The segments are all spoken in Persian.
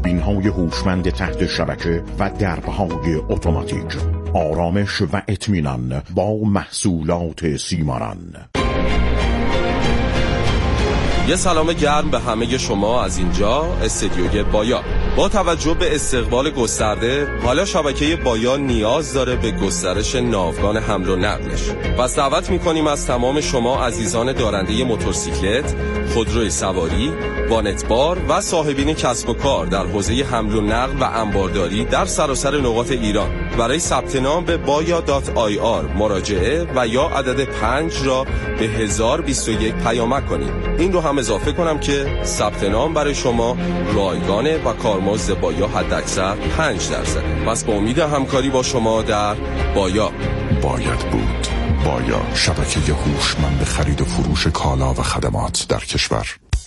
دوربین‌های هوشمند تحت شبکه و درب‌های اتوماتیک. آرامش و اطمینان با محصولات سیماران. یه سلام گرم به همه شما از اینجا استدیوی بایا. با توجه به استقبال گسترده، حالا شبکه بایا نیاز داره به گسترش ناوگان حمل و نقلش. پس دعوت می‌کنیم از تمام شما عزیزان دارنده موتورسیکلت، خودروی سواری، وانتبار و صاحبین کسب و کار در حوزه حمل و نقل و انبارداری در سراسر نقاط ایران برای ثبت نام به baya.ir مراجعه و یا عدد 5 را به 1021 پیامک کنید. این رو هم اضافه کنم که ثبت نام برای شما رایگانه و کارمزد بایا حداکثر 5%. پس با امید همکاری با شما در بایا. باید بود. بایا، شبکه هوشمند خرید و فروش کالا و خدمات در کشور.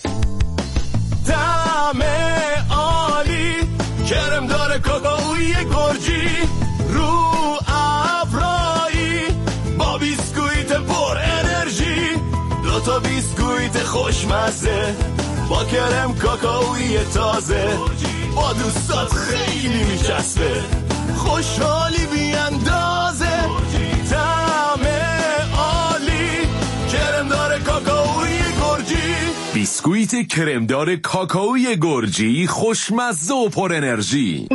طعم عالی، کرم داره کاکائوی گرجی، رو ابرایی با بیسکویت پر انرژی، دوتا بیسکویت خوشمزه با کرم کاکائوی تازه، با دوستات خیلی میچسبه، خوشحالی بیاندازه، طعم عالی، کرمدار کاکائوی گرجی. بیسکویت کرمدار کاکائوی گرجی، خوشمزه و پر انرژی.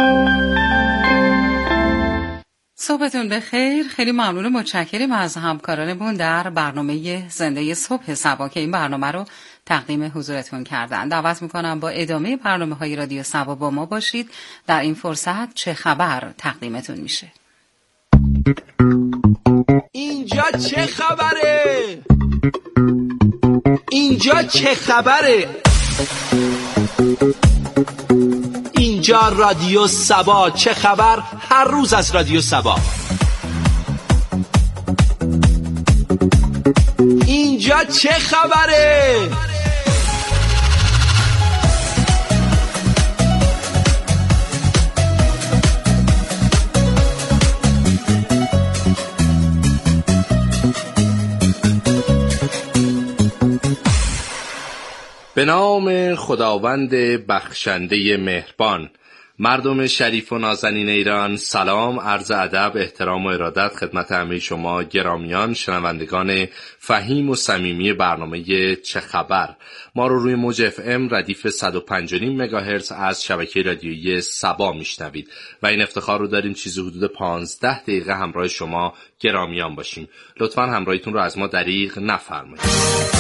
صبحتون بخیر. خیلی ممنون، متشکرم از همکارانمون در برنامه زنده صبح سبا که این برنامه رو تقدیم حضورتون کردن. دعوت میکنم با ادامه برنامه‌های رادیو سبا با ما باشید. در این فرصت چه خبر تقدیمتون میشه. اینجا چه خبره؟ اینجا چه خبره؟ اینجا رادیو سبا. چه خبر؟ هر روز از رادیو سبا. اینجا چه خبره؟ به نام خداوند بخشنده مهربان. مردم شریف و نازنین ایران، سلام، عرض ادب، احترام و ارادت خدمت همه شما گرامیان شنوندگان فهیم و صمیمی برنامه چه خبر. ما رو روی موج اف ام ردیف 105.5 مگاهرتز از شبکه رادیویی سبا میشنوید و این افتخار رو داریم چیزی حدود 15 دقیقه همراه شما گرامیان باشیم. لطفاً همراهیتون رو از ما دریغ نفرمایید.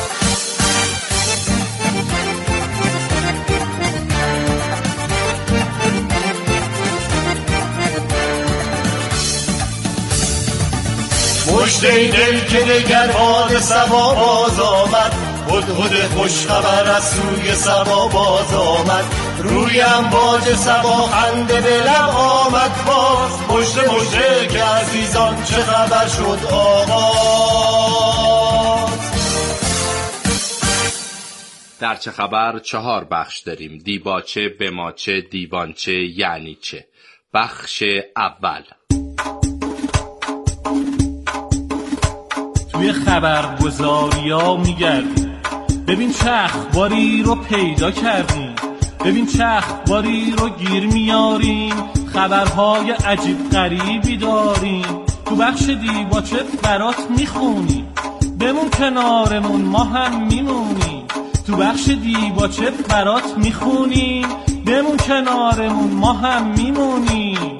پشت این دل که دگر باد سبا باز آمد، هدهد خوش خبر از سوی سبا باز آمد، روی امواج سبا خنده به لب آمد باز، پشت که عزیزان چه خبر شد آغاز. در چه خبر 4 بخش داریم: دیباچه، بماچه، دیوانچه، یعنی چه. بخش اول: توی خبرگزاریا میگردیم ببین چه اخباری رو پیدا کردیم، ببین چه اخباری رو گیر میاریم، خبرهای عجیب غریبی داریم. تو بخش دیباچه برات میخونیم، بمون کنارمون ما هم میمونیم. تو بخش دیباچه برات میخونیم، بمون کنارمون ما هم میمونیم.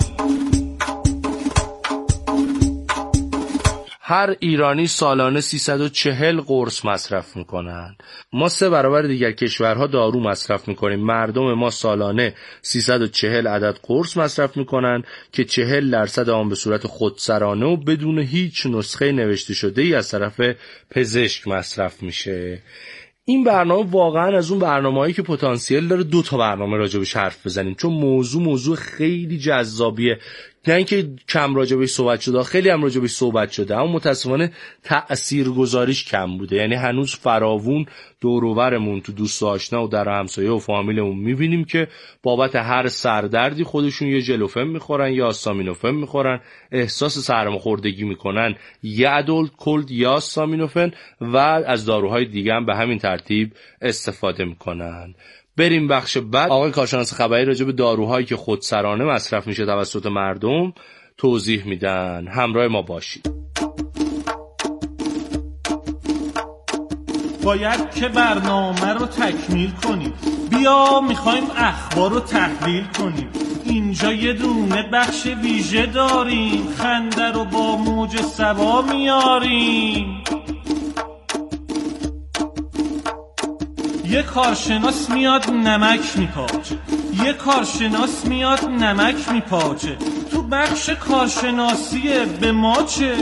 هر ایرانی سالانه 340 قرص مصرف میکنن. ما 3 برابر دیگر کشورها دارو مصرف میکنیم. مردم ما سالانه 340 عدد قرص مصرف میکنن که 40% آن به صورت خودسرانه و بدون هیچ نسخه نوشته شده ای از طرف پزشک مصرف میشه. این برنامه واقعا از اون برنامه‌هایی که پتانسیل داره 2 تا برنامه راجبش حرف بزنیم، چون موضوع خیلی جذابیه. نه اینکه کم راجبش صحبت شده، خیلی هم راجبش صحبت شده، اما متاسفانه تأثیرگذاریش کم بوده. یعنی هنوز فراوون دور و برمون تو دوست و آشنا و در همسایه و فامیلمون میبینیم که بابت هر سردردی خودشون یه ژلوفن میخورن یا آستامینوفن میخورن، احساس سرماخوردگی میکنن یا ادولت کولد یا آستامینوفن و از داروهای دیگه هم به همین ترتیب استفاده میکنن. بریم بخش بعد. آقای کارشناس خبری راجع به داروهایی که خودسرانه مصرف میشه توسط مردم توضیح میدن. همراه ما باشید. باید که برنامه رو تکمیل کنیم. بیا میخوایم اخبار رو تحلیل کنیم. اینجا یه دونه بخش ویژه داریم، خنده رو با موج سبا میاریم. یه کارشناس میاد نمک میپاچه، یه کارشناس میاد نمک میپاچه. تو بخش کارشناسیه به ما چه؟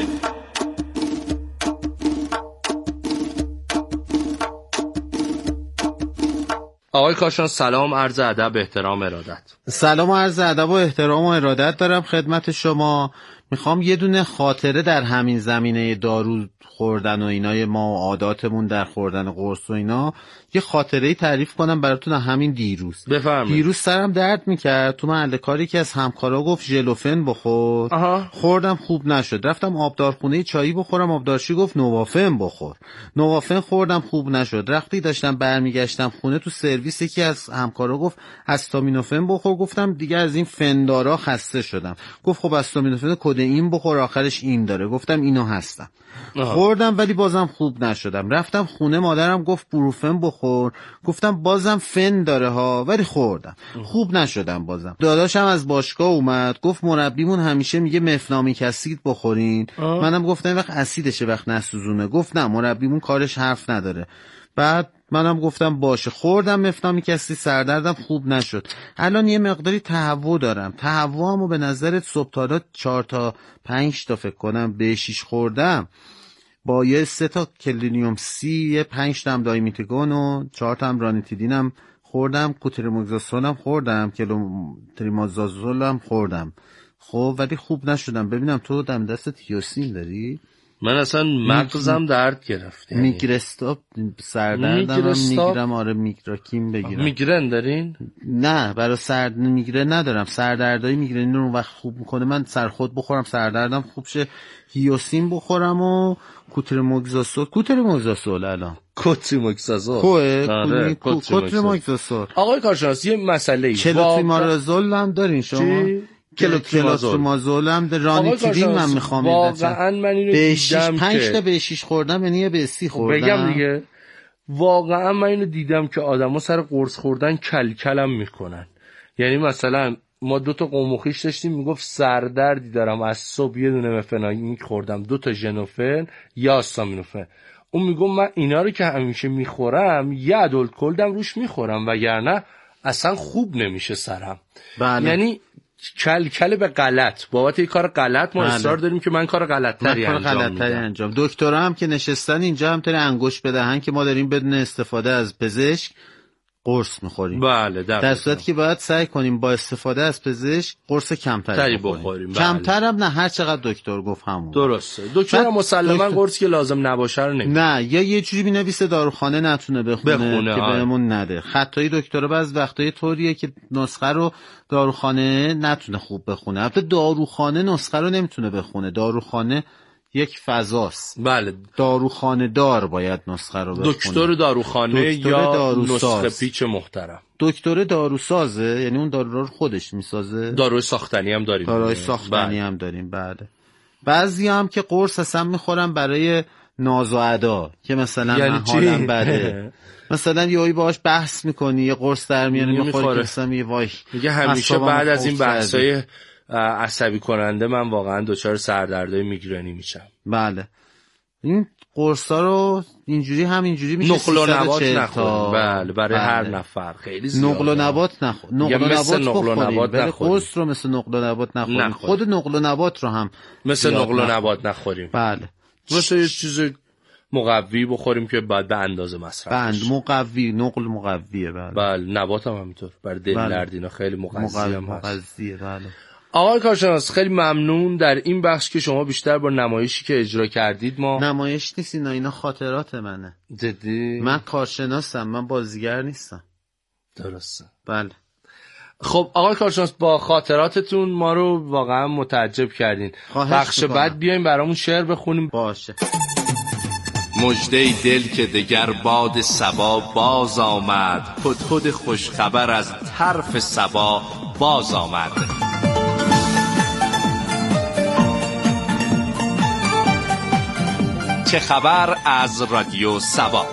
آقای کارشناس سلام، عرض ادب، احترام، ارادت. سلام و عرض ادب و احترام و ارادت دارم خدمت شما. میخوام یه دونه خاطره در همین زمینه دارو خوردن و اینای ما و عاداتمون در خوردن قرص و اینا یه خاطره‌ای تعریف کنم براتون. همین دیروز دیروز سرم درد میکرد، تو محل کاری که از همکارا گفت ژلوفن بخور. خوردم خوب نشد، رفتم آبدارخونه چایی بخورم، آبدارچی گفت نوافن بخور. نوافن خوردم خوب نشد، وقتی داشتم برمیگشتم خونه تو سرویس یکی از همکارا گفت استامینوفن بخور. گفتم دیگه از این فندارا خسته شدم. گفت خب استامینوفن کد این بخور، آخرش این داره. گفتم اینو هستم. خوردم ولی بازم خوب نشدم. رفتم خونه، مادرم گفت بروفن بخور. گفتم بازم فن داره ها، ولی خوردم خوب نشدم بازم. داداشم از باشگاه اومد، گفت مربیمون همیشه میگه مفنامیک اسید بخورین. منم گفتم وقت اسیدشه وقت نسوزونه. گفت نه مربیمون کارش حرف نداره. بعد منم گفتم باشه، خوردم مفنامیک اسید، سردردم خوب نشد. الان یه مقداری تهوع دارم. تهوعمو به نظرت صبح تا 4 تا 5 تا فکر کنم به 6 خوردم، با یه 3 تا کلینیوم سی، 5 تا هم دایمیتیگون و 4 تا هم رانیتیدینم خوردم، کوتریموکسازولم خوردم، کلوتریمازازولم خوردم. خب ولی خوب نشدم. ببینم تو دم دستت هیوسین داری؟ من اصلا مغزم درد گرفت. میگرستاپ سردردم میگیرم. آره میگراکیم بگیرم. میگرن دارین؟ نه برای سرد میگرن ندارم. سردردای میگرن رو وقت خوب میکنه من سرخود بخورم سردردم خوب شه. هیوسین بخورم و کوتریموکسازول الان کوتریموکسازول کوتریموکسازول. آقای کارشناس یه مسئله کلوتریمازول هم دارین شما؟ کلوتریمازول هم رانیتیدین من میخوام. واقعا من اینو دیدم 5 تا به 6 خوردم، یعنی به 30 خوردم. بگم دیگه واقعا من اینو دیدم که آدما سر قرص خوردن کلکلم میکنن. یعنی مثلا ما 2 تا قوم و خویش داشتیم، میگفت سردردی دارم از صبح یه دونه مفنامیک خوردم، 2 تا ژنوفن یا استامینوفن. اون میگم من اینا رو که همیشه میخورم یه ادولت کلدم روش میخورم وگرنه اصلا خوب نمیشه سرم. بله. یعنی کل به غلط بابت یه کار غلط ما اصرار داریم که من کار غلط‌تری انجام میدم. دکترا هم که نشستن اینجا هم تری انگشت بدهن که ما داریم بدون استفاده از پزشک قرص میخوریم. بله در صورتی که باید سعی کنیم با استفاده از پزشک قرص کمتری بخوریم. کمتر هم نه، هر چقدر دکتر گفت همون درسته. دکتر مسلما قرصی که لازم نباشه رو نمیده. نه یا یه جوری بنویسه داروخانه نتونه بخونه که بهمون نده. خطای دکترا بعض وقتای طوریه که نسخه رو داروخانه نتونه خوب بخونه. البته داروخانه نسخه رو نمیتونه بخونه. داروخانه یک فضاست. بله. داروخانه دار باید نسخه رو بخونه. دکتر داروخانه یا نسخه پیچ محترم. دکتر داروسازه، یعنی اون دارو رو خودش میسازه. داروی ساختنی هم داریم. داروی ساختنی هم داریم. بله. بعضی هم که قرص اصلا میخورن برای ناز و ادا که مثلا یعنی من حالم بده. مثلا یهویی باهاش بحث میکنی یه قرص در میاره میخوری مثلا میگه وای میگه همیشه بعد از این بحثای عصبی کننده من واقعا دچار سردردهای میگرنی میشم. بله. این قرصا رو اینجوری میشه نقل و نبات نخوریم. بله برای هر نفر خیلی زیاده. نقل و نبات نخوریم. قرص رو مثل نقل و نبات نخوریم. خود نقل و نبات رو هم مثل نقل و نبات نخوریم. بله. مثل یه چیز مقوی بخوریم که بعد به اندازه مصرف بشه. نقل مقویه. بله نبات هم همینطور برای دل درد اینا خیلی مغذی هم هست. بله. آقای کارشناس خیلی ممنون. در این بخش که شما بیشتر با نمایشی که اجرا کردید ما نمایش نیست اینا خاطرات منه. جدی؟ من کارشناسم، من بازیگر نیستم. درسته. بله. خب آقای کارشناس با خاطراتتون ما رو واقعا متعجب کردین. بخش بعد بیایم برامون شعر بخونیم. باشه. مژده دل که دگر باد صبا باز آمد، هدهد خوش خبر از طرف صبا باز آمد. چه خبر از رادیو سبا؟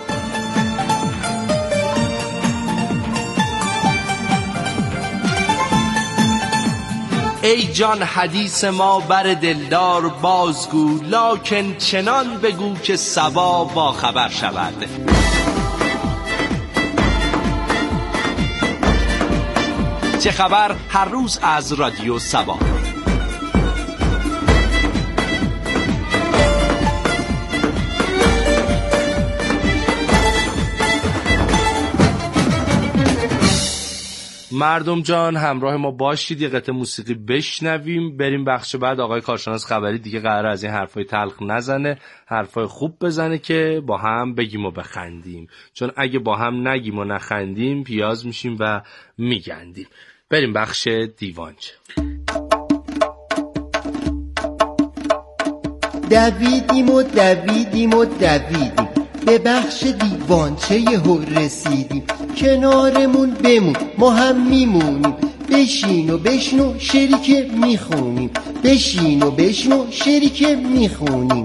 ای جان حدیث ما بر دلدار بازگو، لکن چنان بگو که سبا با خبر شود. چه خبر هر روز از رادیو سبا. مردم جان همراه ما باشید، یه قطعه موسیقی بشنویم، بریم بخش بعد. آقای کارشناس خبری دیگه قراره از این حرفای تلخ نزنه، حرفای خوب بزنه که با هم بگیم و بخندیم، چون اگه با هم نگیم و نخندیم پیاز میشیم و میگندیم. بریم بخش دیوانچه. دویدیم به بخش دیوانچه یهو رسیدیم، کنارمون بمون ما هم میمونیم، بشین و بشنو شریک میخونیم، بشین و بشنو شریک میخونیم.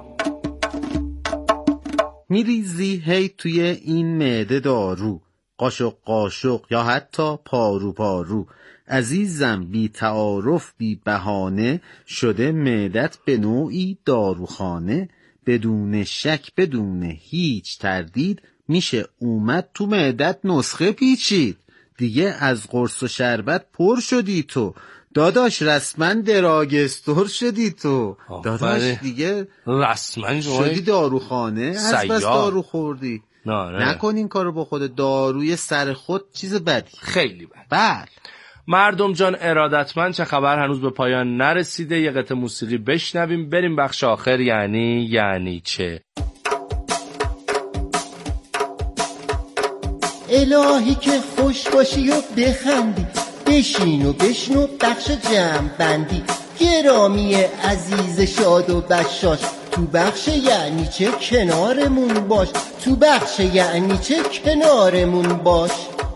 میریزی هی توی این معده دارو، قاشق قاشق یا حتی پارو پارو، عزیزم بی تعارف بی بهانه، شده معدت به نوعی داروخانه، بدون شک بدون هیچ تردید میشه اومد تو معدت نسخه پیچید، دیگه از قرص و شربت پر شدی تو، داداش رسما دراگستور شدی تو، داداش دیگه رسما شدی داروخانه از بس دارو خوردی. نه. نکن این کارو با خود، داروی سر خود چیز بدی، خیلی بد. بله مردم جان ارادتمند، چه خبر هنوز به پایان نرسیده، یه قطعه موسیقی بشنویم، بریم بخش آخر. یعنی چه؟ الهی که خوش باشی و بخندی، بشین و بشنو بخش جمع بندی، گرامی عزیز شاد و بشاش، تو بخش یعنی چه کنارمون باش، تو بخش یعنی چه کنارمون باش.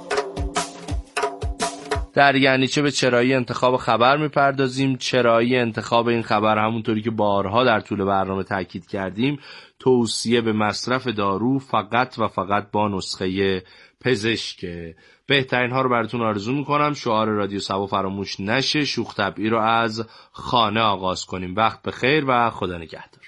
در یعنی چه به چرایی انتخاب خبر میپردازیم. چرایی انتخاب این خبر همونطوری که بارها در طول برنامه تاکید کردیم، توصیه به مصرف دارو فقط و فقط با نسخه پزشکه. بهترین ها رو براتون آرزو میکنم. شعار رادیو سبا فراموش نشه، شوخ طبعی رو از خانه آغاز کنیم. وقت بخیر و خدا نگهدار.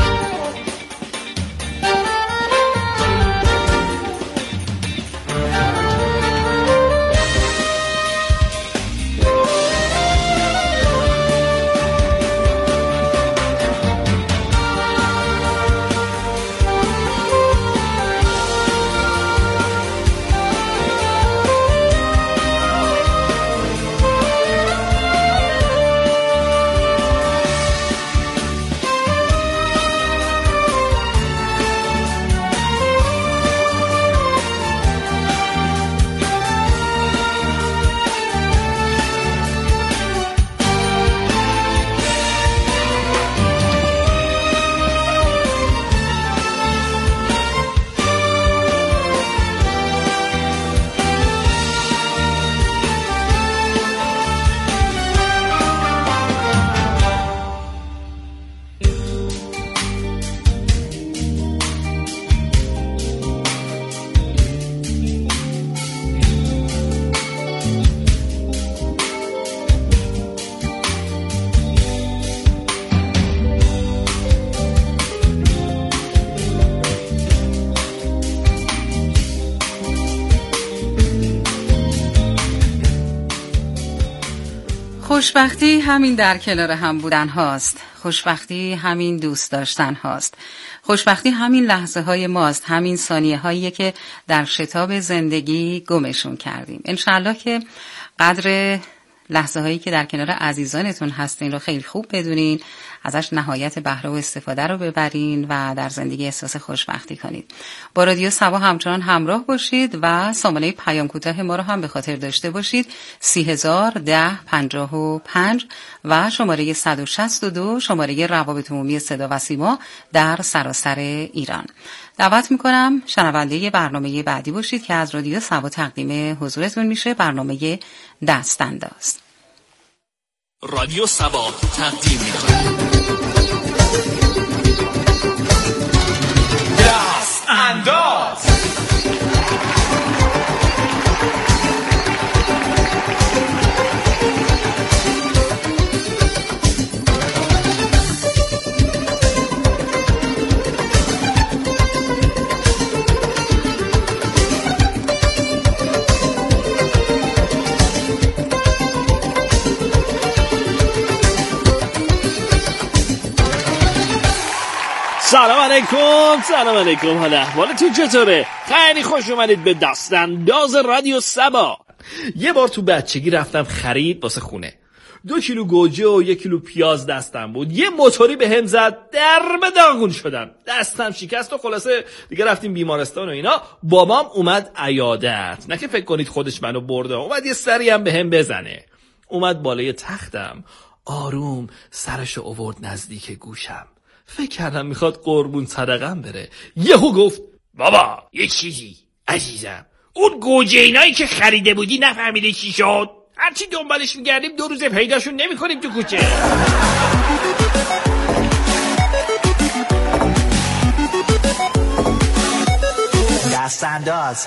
خوشبختی همین در کنار هم بودن هاست. خوشبختی همین دوست داشتن هاست. خوشبختی همین لحظه های ماست. همین ثانیه هاییه که در شتاب زندگی گمشون کردیم. انشالله که قدر لحظه هایی که در کنار عزیزانتون هستین رو خیلی خوب بدونین، ازش نهایت بهره و استفاده رو ببرین و در زندگی احساس خوشبختی کنید. با رادیو صبا همچنان همراه باشید و سامانه پیام کوتاه ما رو هم به خاطر داشته باشید 301055 و شماره 162 شماره روابط عمومی صدا و سیما در سراسر ایران. دعوت میکنم شنونده برنامه بعدی باشید که از رادیو صبا تقدیم حضورتون میشه، برنامه دستانداز. رادیو صبا تقدیم میکنه دستانداز. سلام علیکم. حالا احوالتون چطوره؟ خیلی خوش اومدید به دستانداز رادیو صبا. یه بار تو بچگی رفتم خرید واسه خونه. 2 کیلو گوجه و 1 کیلو پیاز دستم بود. یه موتوری به هم زد، در به داغون شدم، دستم شکست و خلاصه دیگه رفتیم بیمارستان و اینا. بابام اومد عیادت، نه که فکر کنید خودش منو برده، اومد یه سری هم به هم بزنه. اومد بالای تختم، آروم سرشو آورد نزدیک گوشم. فکر کردم میخواد قربون صدقم بره. یهو گفت بابا یه چیزی عزیزم، اون گوجه اینایی که خریده بودی نفهمیده چی شد؟ هرچی دنبالش میگردیم 2 روز پیداشون نمیکنیم تو کوچه. دستانداز.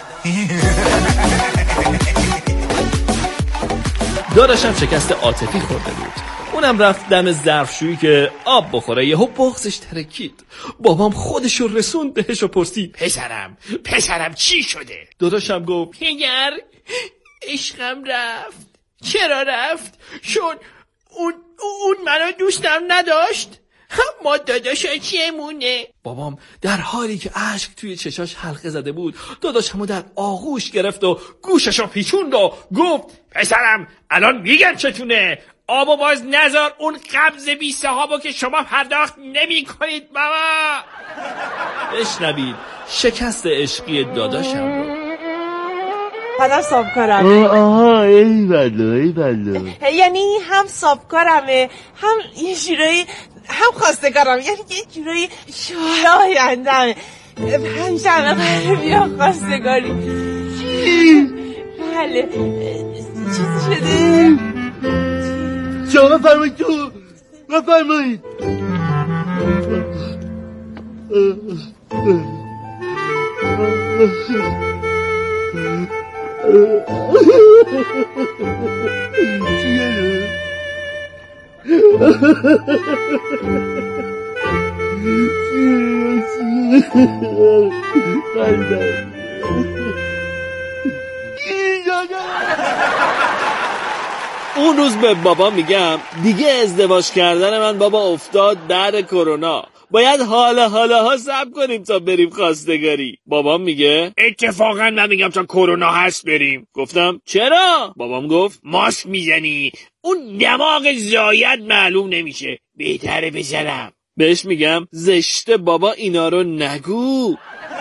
داداشم شکست عاطفی خورده بود، اونم رفت دم ظرفشویی که آب بخوره. یهو بغضش ترکید. بابام خودشو رسوند بهش و پرسید پسرم چی شده؟ داداشم گفت پدر عشقم رفت. چرا رفت؟ چون اون منو دوستم نداشت. ما داداشاچیمونه. بابام در حالی که اشک توی چشاش حلقه زده بود داداشمو در آغوش گرفت و گوششو پیچوند و گفت پسرم الان میگم چتونه، آبو باز نذار اون قبض بی صحابو که شما پرداخت نمی کنید بابا. بشنوید شکست عشقی داداشم رو. پدر صابکارمه. آها ای بلا. یعنی هم صابکارمه، هم یه جورایی هم خواستگارم، یعنی یه جورایی شایندمه. 5 نفر بیا خواستگاری. بله چیزی شده؟ شما فرمایید تو بفرمایید. اون روز به بابا میگم دیگه ازدواج کردن من بابا افتاد بعد کرونا، باید حالا صبر کنیم تا بریم خواستگاری. بابام میگه اتفاقا من میگم تا کرونا هست بریم. گفتم چرا؟ بابام گفت ماسک میزنی، اون دماغ زاید معلوم نمیشه، بهتره بزنم. بهش میگم زشته بابا اینا رو نگو.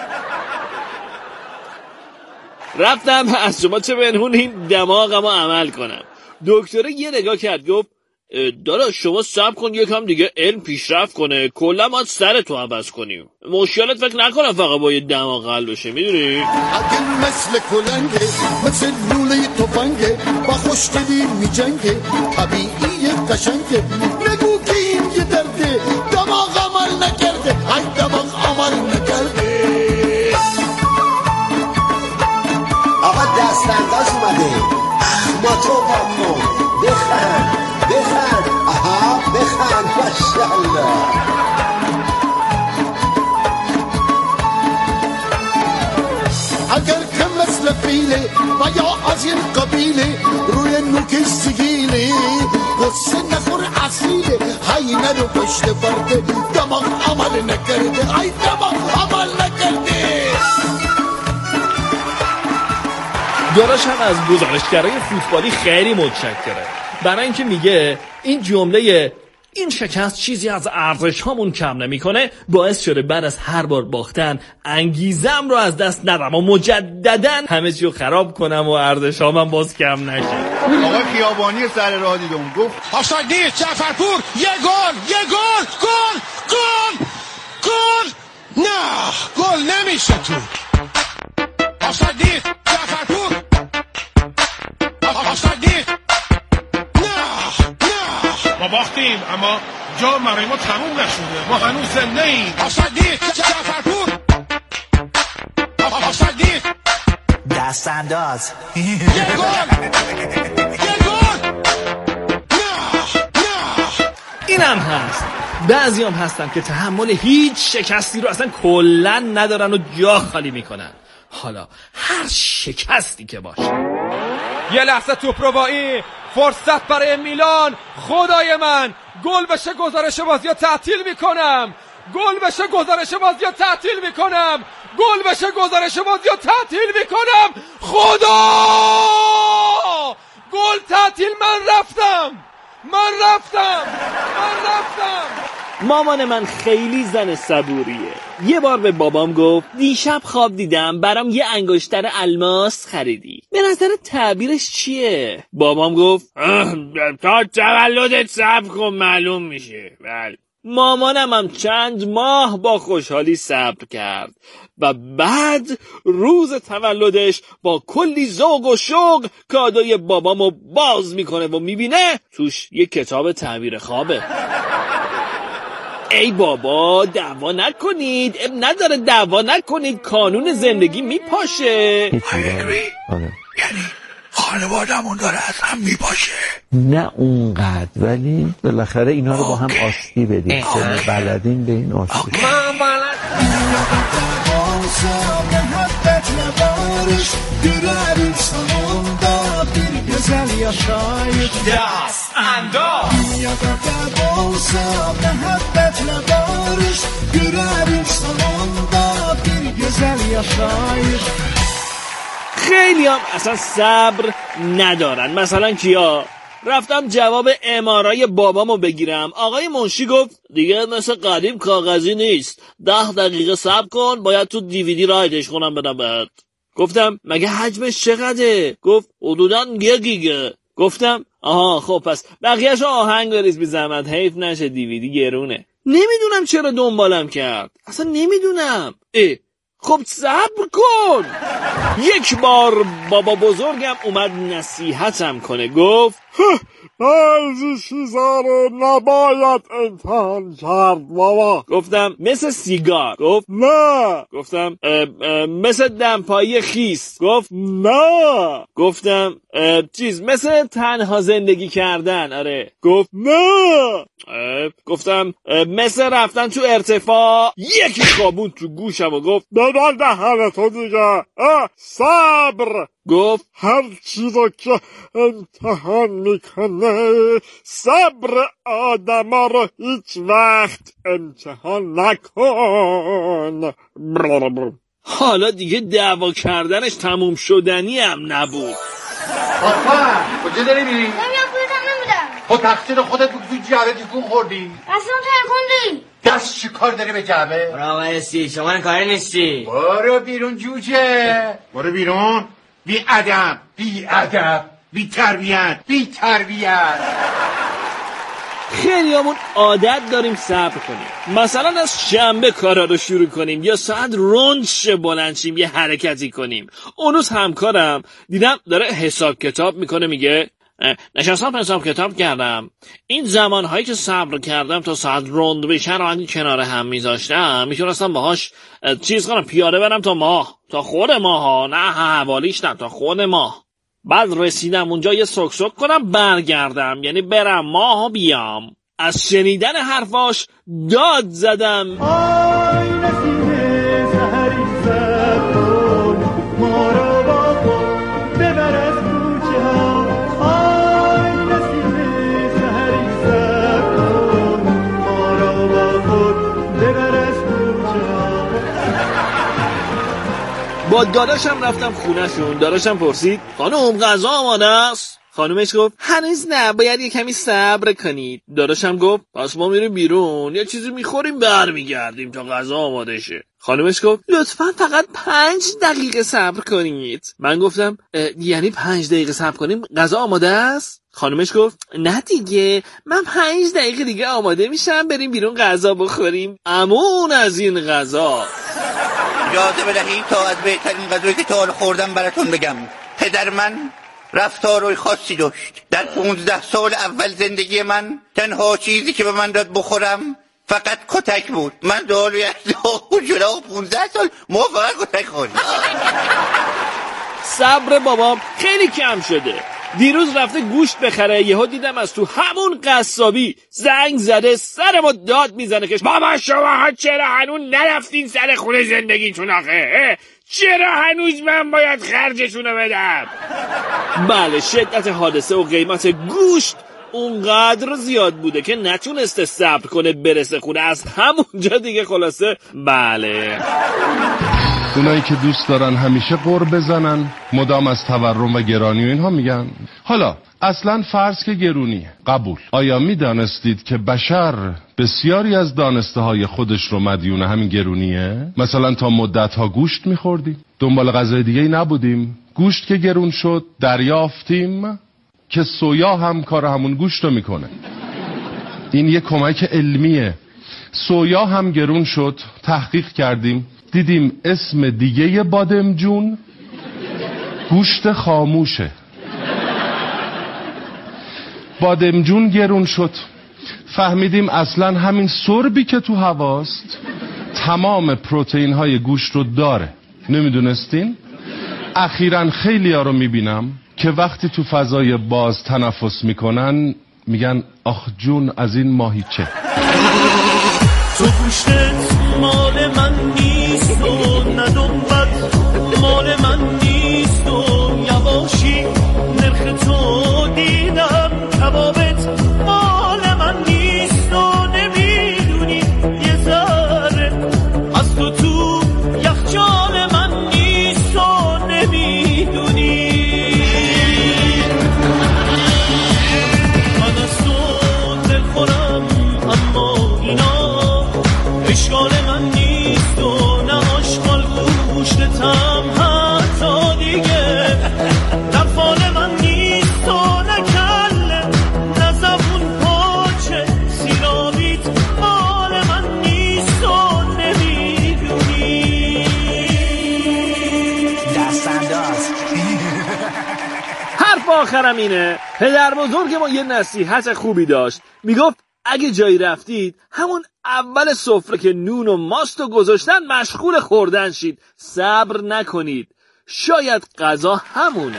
رفتم از شما چه بنهون این دماغمو عمل کنم. دکتر یه نگاه کرد گفت داداش شما صبر کن یکم دیگه علم پیشرفت کنه، کلا ما سرتو عوض کنیم. مشکلت فکر نکنم فقط با یه دماغ حل بشه، میدونی؟ اگه مثل کلنگه، مثل لوله تفنگه، با خوشگلی میجنگه، طبیعی قشنگه. نگو که این یه درده، دماغ عمل نکرده، ای دماغ عمل نکرده. آقا دستانداز اومده، اخماتو باکن، بخند آها بخند ماشاءالله. اگر که مثل فیله و یا از این قبیله روی نوکش سگیله، قصه نخور اصیله، هی نرو پشت برده، دماغ عمل نکرده، ای دماغ عمل نکرده. داداشم از گزارشگرای فوتبالی خیلی متشکره. برای اینکه میگه این جمله این شکست چیزی از ارزش هامون کم نمیکنه باعث شده بعد از هر بار باختن انگیزم رو از دست ندم و مجددا همه چی رو خراب کنم و ارزش هامم باز کم نشه. آقا خیابانی سر راه دیدم گفت آفساید نیست جعفرپور، یه گل نه گل نمیشه تو. آفساید نیست جعفرپور، آفساید نیست. ما باختیم اما جام برای ما تموم نشده، ما هنوز زنده ایم. آفساید نیست جعفرپور، آفساید نیست. دست انداز. یه گل. اینم هست. بعضی هم هستن که تحمل هیچ شکستی رو اصلا کلن ندارن و جا خالی میکنن. حالا هر شکستی که باشه. یه لحظه توپروایی، فرصت برای میلان. خدای من گل بشه گزارش بازی رو تعطیل میکنم. خدا گل تعطیل. من رفتم. مامان من خیلی زن صبوریه. یه بار به بابام گفت دیشب خواب دیدم برام یه انگشتر الماس خریدی. به نظر تعبیرش چیه؟ بابام گفت تا تولدت صبر کن معلوم میشه. بله. مامانم هم چند ماه با خوشحالی صبر کرد و بعد روز تولدش با کلی ذوق و شوق کادوی بابامو باز میکنه و میبینه توش یه کتاب تعبیر خوابه. ای بابا دعوا نکنید، نداره دعوا نکنید، کانون زندگی میپاشه. یعنی خانوادمون داره از هم میپاشه. نه اونقدر، ولی بالاخره اینا رو با هم آشتی بدیم. بلدین به این آشتی. من بلد. دست انداز. خیلی هم اصلا صبر ندارن. مثلا کیا؟ رفتم جواب امارای بابامو بگیرم. آقای منشی گفت دیگه مثل قدیم کاغذی نیست، 10 دقیقه صبر کن، باید تو دیویدی رایتش کنم بدم بهت. گفتم مگه حجمش چقدره؟ گفت حدوداً 1 گیگه. گفتم آها خب پس بقیه‌اش آهنگ بریز بی زحمت، حیف نشه دیویدی گرونه. نمیدونم چرا دنبالم کرد، اصلا نمیدونم. خب صبر کن. یک بار بابا بزرگم اومد نصیحتم کنه، گفت بعضی چیزا رو نباید امتحان کرد بابا. گفتم مثل سیگار؟ گفت نه. گفتم مثل دمپایی خیس؟ گفت نه. گفتم مثل تنها زندگی کردن؟ آره. گفت نه. گفتم مثل رفتن تو ارتفاع؟ یکی خوابون تو گوشم و گفت ببند دهنتو دیگه. صبر. گفت هر چیزو که امتحان میکنه صبر آدما رو هیچ وقت امتحان نکن. حالا دیگه دعوا کردنش تموم شدنی هم نبود. آفا کجا داری میری؟ نمیام پولتم نمیدم. خود تقصیر خودت بود تو جعبه تکون خوردی. قسم ترکوندی. دست چی کار داری به جعبه؟ برو آقای سی شما کاری نیستی. برو بیرون جوجه. برو بیرون. بی ادب، بی تربیت. خیلی همون عادت داریم صبر کنیم. مثلا از شنبه کارا رو شروع کنیم یا ساعت رنج بلند شیم یه حرکتی کنیم. اون روز همکارم دیدم داره حساب کتاب میکنه، میگه نشستم حساب کتاب کردم، این زمانهایی که صبر کردم تا ساعت رند بشه رو اگه کنار هم میذاشتم میتونستم باهاش چیز کنم، پیاده برم تا خود ماه، نه حوالیش، نه تا خود ماه. بعد رسیدم اونجا یه سک کنم برگردم، یعنی برم ماه بیام. از شنیدن حرفاش داد زدم. آی نسیم سحری صبر کن، ما رو با خود ببر از کوچه ها. آی نسیم سحری صبر کن، ما رو با خود ببر از کوچه ها. با داداشم رفتم خونه‌شون. داداشم پرسید خانم غذا آماده است؟ خانومش گفت هنوز نه، باید یه کمی صبر کنید. داداشم گفت پس ما میریم بیرون یه چیزی میخوریم برمیگردیم تا غذا آماده شه. خانومش گفت لطفاً فقط 5 دقیقه صبر کنید. من گفتم یعنی 5 دقیقه صبر کنیم غذا آماده است؟ خانومش گفت نه دیگه، من 5 دقیقه دیگه آماده میشم بریم بیرون غذا بخوریم. امون از این غذا. اجازه بدهید تا از بهترین غذایی که تا حالا خوردم براتون بگم. پدر من رفتارهای خاصی داشت. در 15 سال اول زندگی من تنها چیزی که به من داد بخورم فقط کتک بود. من دارو جلو 15 سال ما فقط کتک خوردیم. صبر بابام خیلی کم شده. دیروز رفته گوشت بخره، یهو دیدم از تو همون قصابی زنگ زده سر ما داد میزنه که بابا شما چرا هنوز نرفتین سر خونه زندگیتون آخه؟ چرا هنوز من باید خرجشونو بدم؟ بله، شدت حادثه و قیمت گوشت اونقدر زیاد بوده که نتونسته صبر کنه برسه خونه. از همونجا دیگه خلاصه بله. اونایی که دوست دارن همیشه قُر بزنن، مدام از تورم و گرانی و اینها میگن. حالا اصلا فرض که گرونیه، قبول. آیا میدانستید که بشر بسیاری از دانسته های خودش رو مدیون همین گرونیه؟ مثلا تا مدت ها گوشت میخوردیم، دنبال غذای دیگه نبودیم، گوشت که گرون شد دریافتیم که سویا هم کار همون گوشت رو میکنه. این یه کمک علمیه. سویا هم گرون شد، تحقیق کردیم، دیدیم اسم دیگه بادمجون گوشت خاموشه. بادمجون گرون شد، فهمیدیم اصلا همین سربی که تو هواست تمام پروتئین های گوشت رو داره. نمیدونستین؟ اخیراً خیلی ها رو میبینم که وقتی تو فضای باز تنفس میکنن میگن آخ جون از این ماهیچه. تو گوشتت مال من نیست و ندنبت مال من نیست و یواشی نرخ تو دیدم کبابت مال من نیست و نمیدونی یه ذره از تو یخچال من نیست و نمیدونی من از تو دل خورم اما اینا اشکال من نیست و نه آشغال گوشتم حتی دیگه در فال من نیست و نه کله نه زبون پاچه سیرابیت مال من نیست و نمیدونی. دستانداز. حرف آخرم اینه، پدر بزرگ ما یه نصیحت خوبی داشت، میگفت اگه جایی رفتید همون اول سفره که نون و ماست رو گذاشتن مشغول خوردن شید، صبر نکنید، شاید غذا همونه.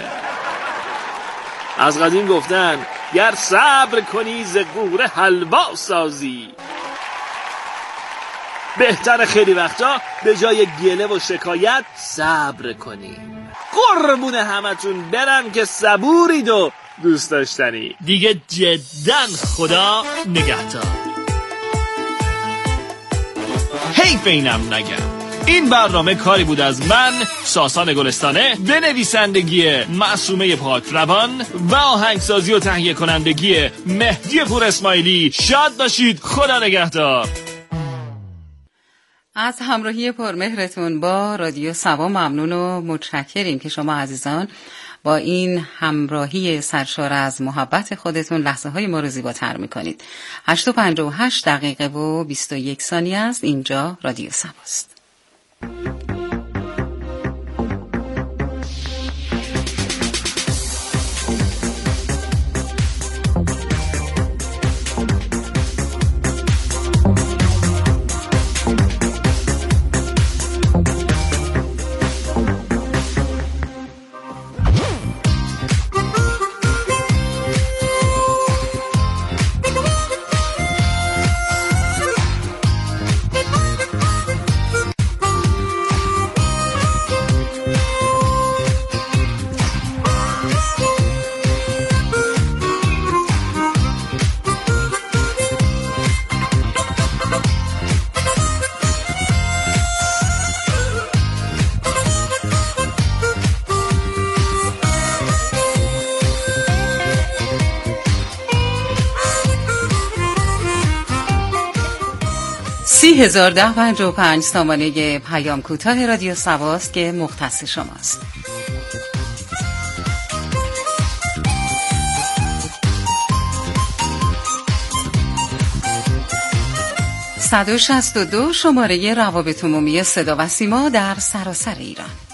از قدیم گفتن گر صبر کنی ز غوره حلوا سازی. بهتر خیلی وقتا به جای گله و شکایت صبر کنی. قربون همتون برم که صبورید و دوست داشتنی دیگه. جداً خدا نگهدار. حیف اینم نگم، این برنامه کاری بود از من ساسان گلستانه به نویسندگی معصومه پاک روان و آهنگسازی و تهیه کنندگی مهدی پور اسماعیلی. شاد باشید، خدا نگهدار. از همراهی پرمهرتون با رادیو سبا ممنون و متشکریم که شما عزیزان با این همراهی سرشار از محبت خودتون لحظه های ما رو زیباتر میکنید. 8:58 و 21 ثانیه است. اینجا رادیو سباست. 301055 سامانه پیام کوتاه رادیو سباست که مختص شماست. 162 شماره روابط عمومی صدا و سیما در سراسر ایران.